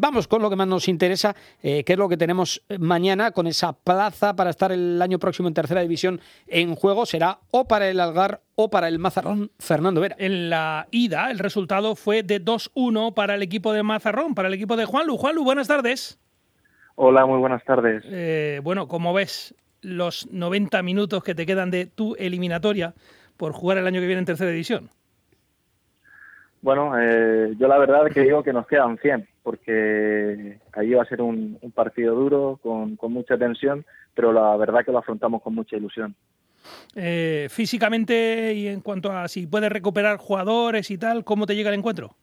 vamos con lo que más nos interesa, que es lo que tenemos mañana con esa plaza para estar el año próximo en tercera división en juego. Será o para el Algar o para el Mazarrón. Fernando Vera. En la ida el resultado fue de 2-1 para el equipo de Mazarrón, para el equipo de Juanlu. Juanlu, buenas tardes. Hola, muy buenas tardes. Bueno, ¿cómo ves los 90 minutos que te quedan de tu eliminatoria por jugar el año que viene en tercera división? Bueno, yo la verdad que digo que nos quedan 100, porque ahí va a ser un partido duro, con mucha tensión, pero la verdad que lo afrontamos con mucha ilusión. Físicamente y en cuanto a si puedes recuperar jugadores y tal, ¿cómo te llega el encuentro?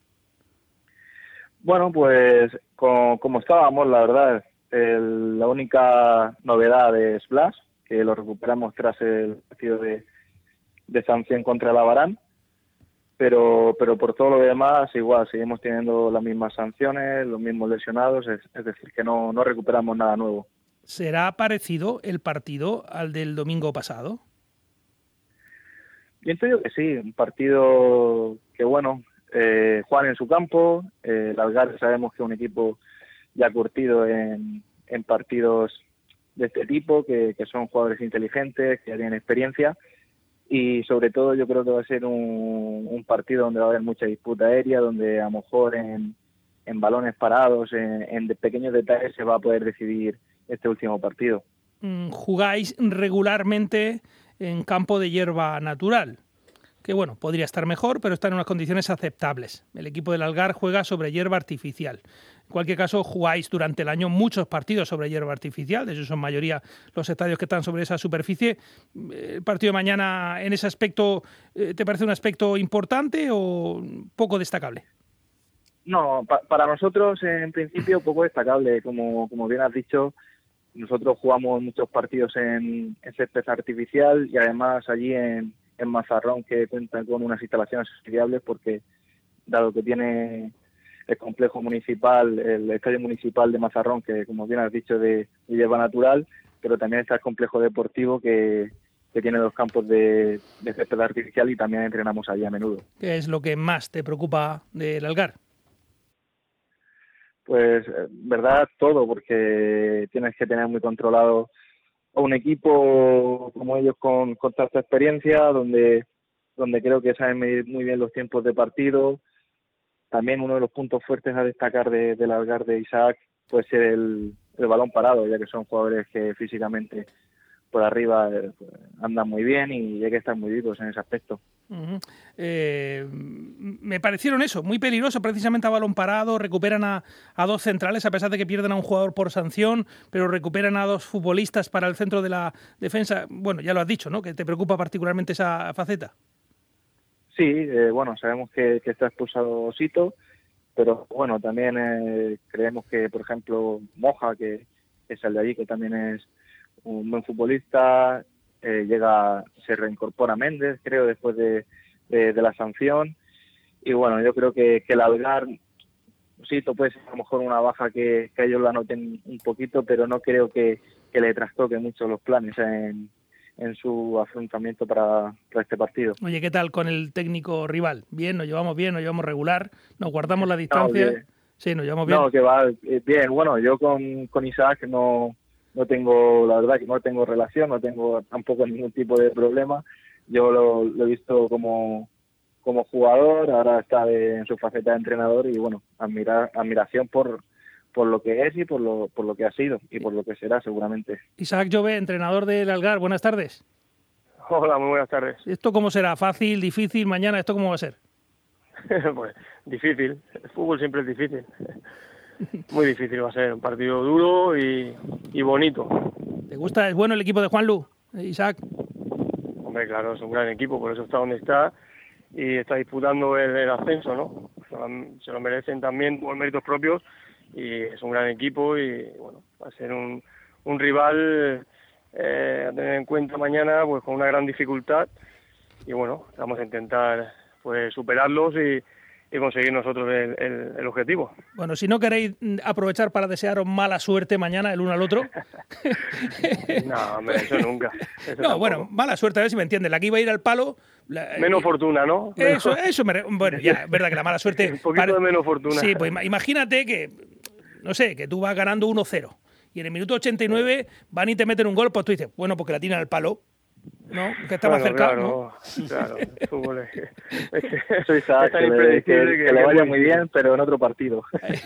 Bueno, pues como estábamos, la verdad, la única novedad es Blas, que lo recuperamos tras el partido de sanción contra el Abarán, pero por todo lo demás igual, seguimos teniendo las mismas sanciones, los mismos lesionados, es decir, que no recuperamos nada nuevo. ¿Será parecido el partido al del domingo pasado? Yo entiendo que sí, un partido que bueno, juegan en su campo, el Algar sabemos que es un equipo ya curtido en partidos de este tipo, que son jugadores inteligentes, que ya tienen experiencia, y sobre todo yo creo que va a ser un partido donde va a haber mucha disputa aérea, donde a lo mejor en balones parados, en pequeños detalles se va a poder decidir este último partido. Jugáis regularmente en campo de hierba natural, que bueno, podría estar mejor, pero está en unas condiciones aceptables. El equipo del Algar juega sobre hierba artificial. En cualquier caso, jugáis durante el año muchos partidos sobre hierba artificial, de eso son mayoría los estadios que están sobre esa superficie. ¿El partido de mañana en ese aspecto te parece un aspecto importante o poco destacable? No, para nosotros en principio poco destacable, como bien has dicho. Nosotros jugamos muchos partidos en césped artificial y además allí en Mazarrón, que cuentan con unas instalaciones viables, porque dado que tiene el complejo municipal, el estadio municipal de Mazarrón, que como bien has dicho de hierba natural, pero también está el complejo deportivo que tiene 2 campos de césped artificial y también entrenamos allí a menudo. ¿Qué es lo que más te preocupa del Algar? Pues, verdad, todo, porque tienes que tener muy controlado a un equipo como ellos con tanta experiencia, donde creo que saben medir muy bien los tiempos de partido. También uno de los puntos fuertes a destacar del Algar de Isaac puede ser el balón parado, ya que son jugadores que físicamente por arriba andan muy bien y hay que estar muy vivos en ese aspecto. Uh-huh. Me parecieron eso, muy peligroso precisamente a balón parado. Recuperan a 2 centrales a pesar de que pierden a un jugador por sanción, pero recuperan a 2 futbolistas para el centro de la defensa. Bueno, ya lo has dicho, ¿no? Que te preocupa particularmente esa faceta. Sí, bueno, sabemos que está expulsado Sito, pero bueno, también creemos que, por ejemplo, Moja, que es el de allí, que también es un buen futbolista, se reincorpora Méndez, creo, después de la sanción. Y bueno, yo creo que el Algar, sí, puede ser a lo mejor una baja que ellos la noten un poquito, pero no creo que le trastoque mucho los planes en su afrontamiento para este partido. Oye, ¿qué tal con el técnico rival? ¿Bien? ¿Nos llevamos regular? ¿Nos guardamos la distancia? No, sí, nos llevamos bien. No, que va bien. Bueno, yo con Isaac no tengo, la verdad que no tengo relación, no tengo tampoco ningún tipo de problema. Yo lo he visto como jugador, ahora está en su faceta de entrenador y bueno, admiración por lo que es y por lo que ha sido y por lo que será seguramente. Isaac Jove, entrenador del Algar, buenas tardes. Hola, muy buenas tardes. ¿Esto cómo será? ¿Fácil, difícil? Mañana, ¿esto cómo va a ser? Pues difícil, el fútbol siempre es difícil. Muy difícil va a ser, un partido duro y bonito. ¿Te gusta? ¿Es bueno el equipo de Juanlu, Isaac? Hombre, claro, es un gran equipo, por eso está donde está y está disputando el ascenso, ¿no? Se lo merecen también por méritos propios y es un gran equipo y bueno, va a ser un rival a tener en cuenta mañana pues con una gran dificultad y bueno, vamos a intentar pues superarlos y conseguir nosotros el objetivo. Bueno, si no queréis aprovechar para desearos mala suerte mañana el uno al otro. No, hombre, eso nunca. Eso no, bueno, mala suerte, a ver si me entiendes. La que iba a ir al palo... menos fortuna, ¿no? Eso bueno, ya, es verdad que la mala suerte... Un poquito de menos fortuna. Sí, pues imagínate que no sé, que tú vas ganando 1-0 y en el minuto 89 van y te meten un gol, pues tú dices, bueno, porque la tiran al palo, ¿no? Que está más cerca, claro, ¿no? Claro, el fútbol es Soy Isaac, tan impredecible que le vaya es muy bien, pero en otro partido.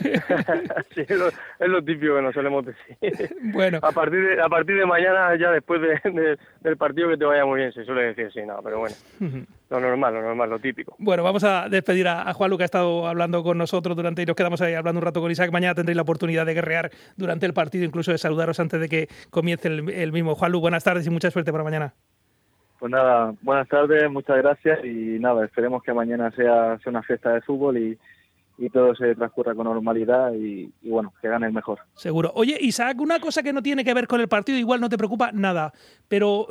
Sí, es lo típico que nos solemos decir. Bueno. A partir de mañana, ya después del partido, que te vaya muy bien, se suele decir así, no, pero bueno, lo normal, lo típico. Bueno, vamos a despedir a Juanlu, que ha estado hablando con nosotros y nos quedamos ahí hablando un rato con Isaac. Mañana tendréis la oportunidad de guerrear durante el partido, incluso de saludaros antes de que comience el mismo. Juanlu, buenas tardes y mucha suerte para mañana. Pues nada, buenas tardes, muchas gracias y nada, esperemos que mañana sea una fiesta de fútbol y todo se transcurra con normalidad y bueno, que gane el mejor. Seguro. Oye, Isaac, una cosa que no tiene que ver con el partido, igual no te preocupa nada, pero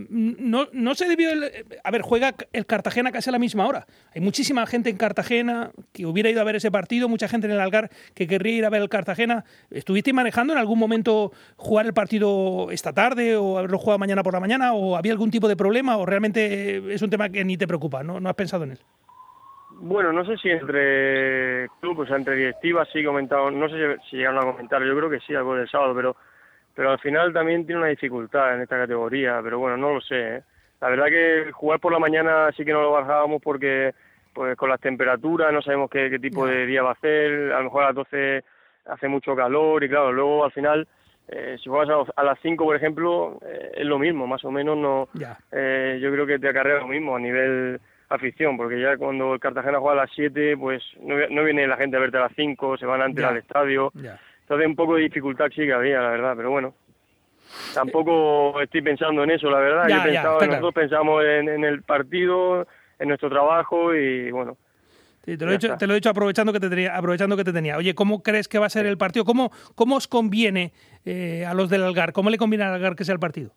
no se debió... A ver, juega el Cartagena casi a la misma hora. Hay muchísima gente en Cartagena que hubiera ido a ver ese partido, mucha gente en el Algar que querría ir a ver el Cartagena. ¿Estuviste manejando en algún momento jugar el partido esta tarde o haberlo jugado mañana por la mañana? ¿O había algún tipo de problema o realmente es un tema que ni te preocupa? ¿No has pensado en él? Bueno, no sé si entre clubes, o sea, entre directivas sí comentaron, no sé si llegaron a comentar, yo creo que sí, algo del sábado, pero al final también tiene una dificultad en esta categoría, pero bueno, no lo sé, ¿eh? La verdad que jugar por la mañana sí que no lo bajábamos porque pues con las temperaturas no sabemos qué tipo de día va a hacer, a lo mejor a las 12 hace mucho calor y claro, luego al final si juegas a las 5, por ejemplo, es lo mismo, más o menos no. Yo creo que te acarrea lo mismo a nivel afición, porque ya cuando el Cartagena juega a las 7, pues no viene la gente a verte a las 5, se van antes al estadio. Entonces un poco de dificultad sí que había, la verdad, pero bueno. Tampoco estoy pensando en eso, la verdad. Nosotros pensamos en el partido, en nuestro trabajo y bueno. Sí, te lo he dicho aprovechando que te tenía. Oye, ¿cómo crees que va a ser el partido? ¿Cómo os conviene a los del Algar? ¿Cómo le conviene al Algar que sea el partido?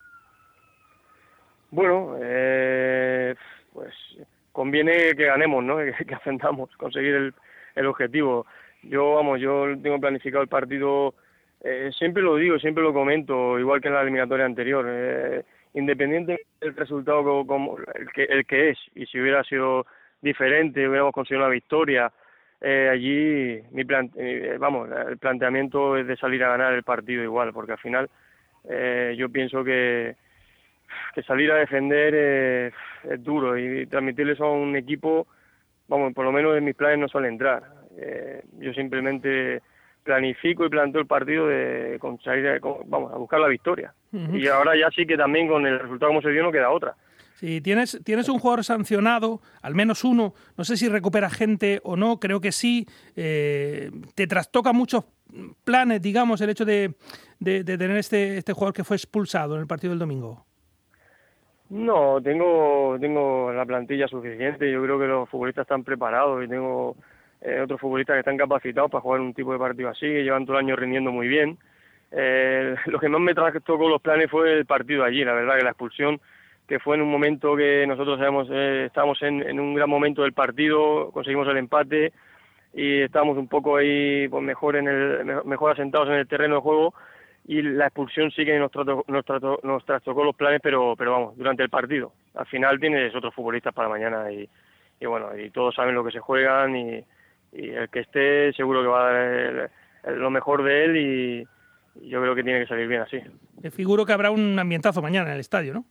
Bueno, pues conviene que ganemos, ¿no? Que ascendamos, conseguir el objetivo. Yo tengo planificado el partido, siempre lo digo, siempre lo comento, igual que en la eliminatoria anterior, independiente del resultado como el que es, y si hubiera sido diferente, hubiéramos conseguido una victoria, allí el planteamiento es de salir a ganar el partido igual, porque al final yo pienso que salir a defender es duro y transmitirle eso a un equipo, por lo menos en mis planes no suele entrar. Yo simplemente planifico y planteo el partido con salir a buscar la victoria. Y ahora ya sí que también con el resultado como se dio no queda otra. Sí, tienes un jugador sancionado, al menos uno, no sé si recupera gente o no, creo que sí. ¿Te trastoca muchos planes, digamos, el hecho de tener este jugador que fue expulsado en el partido del domingo? No, tengo la plantilla suficiente, yo creo que los futbolistas están preparados y tengo otros futbolistas que están capacitados para jugar un tipo de partido así, que llevan todo el año rindiendo muy bien. Lo que más me trastocó los planes fue el partido allí, la verdad que la expulsión, que fue en un momento que nosotros estábamos en un gran momento del partido, conseguimos el empate y estábamos un poco ahí pues mejor asentados en el terreno de juego, y la expulsión sí que nos trastocó los planes, pero durante el partido. Al final tienes otros futbolistas para mañana y bueno, y todos saben lo que se juegan y el que esté seguro que va a dar lo mejor de él y yo creo que tiene que salir bien así. Me figuro que habrá un ambientazo mañana en el estadio, ¿no?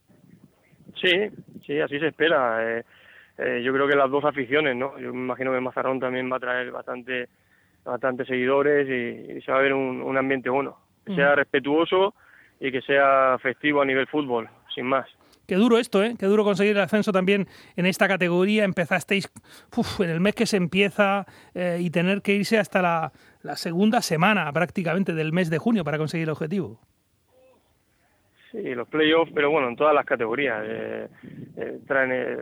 Sí, así se espera. Yo creo que las dos aficiones, ¿no? Yo me imagino que Mazarrón también va a traer bastante seguidores y se va a ver un ambiente bueno. Que sea respetuoso y que sea festivo a nivel fútbol, sin más. Qué duro esto, ¿eh? Qué duro conseguir el ascenso también en esta categoría. Empezasteis en el mes que se empieza y tener que irse hasta la segunda semana prácticamente del mes de junio para conseguir el objetivo. Sí, los playoffs, pero bueno, en todas las categorías traen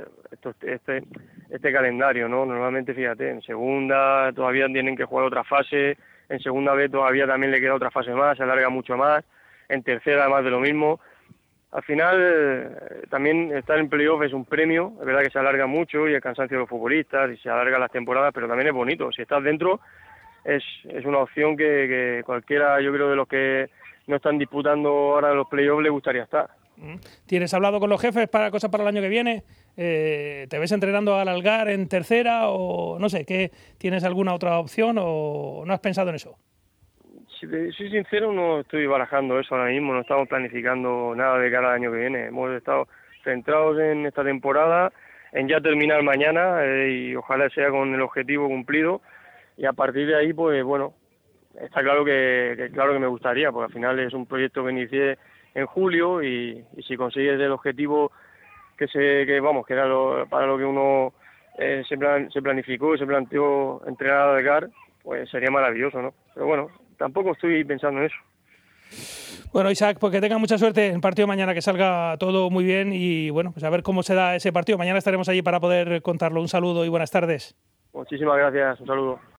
este calendario, ¿no? Normalmente, fíjate, en segunda todavía tienen que jugar otra fase, en segunda B todavía también le queda otra fase más, se alarga mucho más, en tercera más de lo mismo. Al final, también estar en playoff es un premio, es verdad que se alarga mucho y el cansancio de los futbolistas y se alargan las temporadas, pero también es bonito. Si estás dentro, es una opción que cualquiera, yo creo, de los que no están disputando ahora los playoffs le gustaría estar. ¿Tienes hablado con los jefes para cosas para el año que viene? ¿Te ves entrenando al Algar en tercera o no sé, tienes alguna otra opción o no has pensado en eso? Si te soy sincero, no estoy barajando eso ahora mismo, no estamos planificando nada de cara al año que viene. Hemos estado centrados en esta temporada, en ya terminar mañana y ojalá sea con el objetivo cumplido, y a partir de ahí, pues bueno, está claro que me gustaría, porque al final es un proyecto que inicié en julio y si consigues el objetivo que era para lo que uno se planificó y se planteó entrenar a Algar, pues sería maravilloso, ¿no? Pero bueno, tampoco estoy pensando en eso. Bueno, Isaac, pues que tenga mucha suerte en el partido mañana, que salga todo muy bien y bueno, pues a ver cómo se da ese partido. Mañana estaremos allí para poder contarlo. Un saludo y buenas tardes. Muchísimas gracias, un saludo.